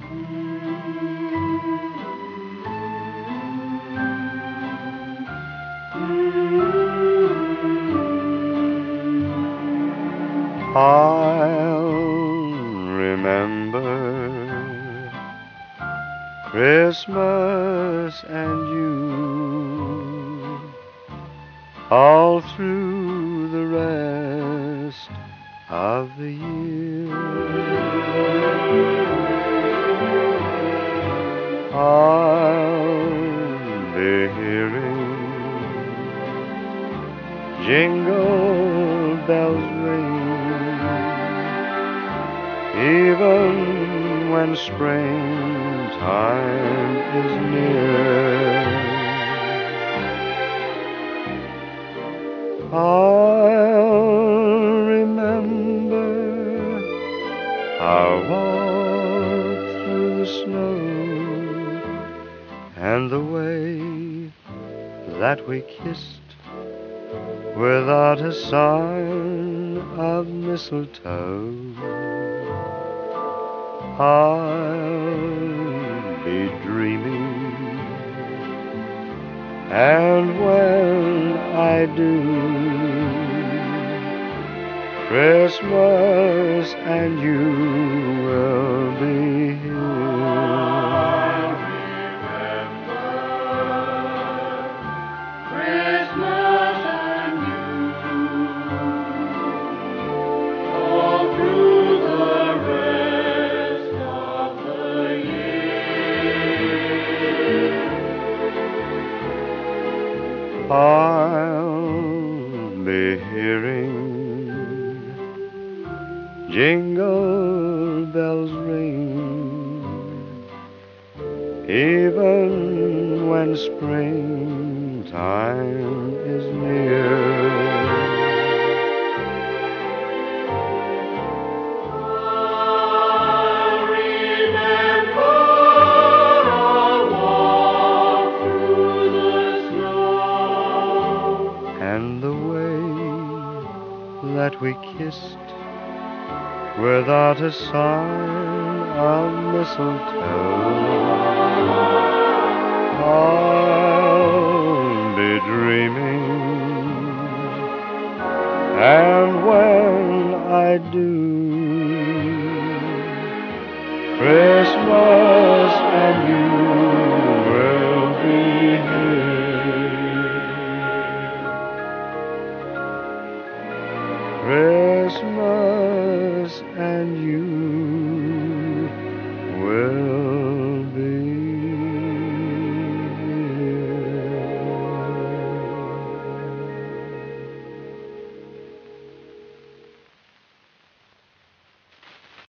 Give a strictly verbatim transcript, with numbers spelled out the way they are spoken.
I'll remember Christmas and you all through the rest of the year. I'll be hearing jingle bells ring, even when springtime is near. I'll remember our walk through the snow and the way that we kissed without a sign of mistletoe. I'll be dreaming, and when I do, Christmas and you will be here. Christmas and you all through the rest of the year. I'll be hearing jingle bells ring, even when springtime is near. I'll remember our walk through the snow And the way that we kissed without a sign of mistletoe. I'll be dreaming, and when I do,